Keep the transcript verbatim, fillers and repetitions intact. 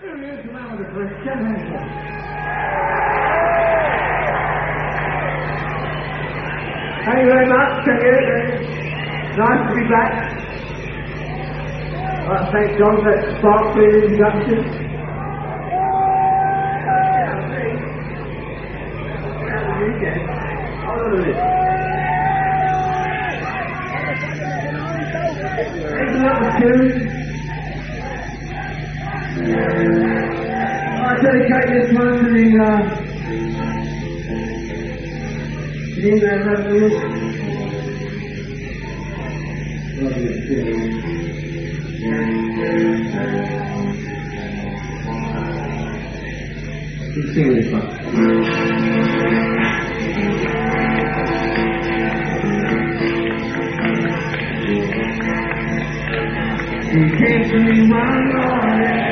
Thank you very much. Thank you. Nice to be back. I'd like to thank John for that sparkling introduction. Taking up the tune. I dedicate this one to the uh, the England Revolution. Keep singing this one. He came to me one morning.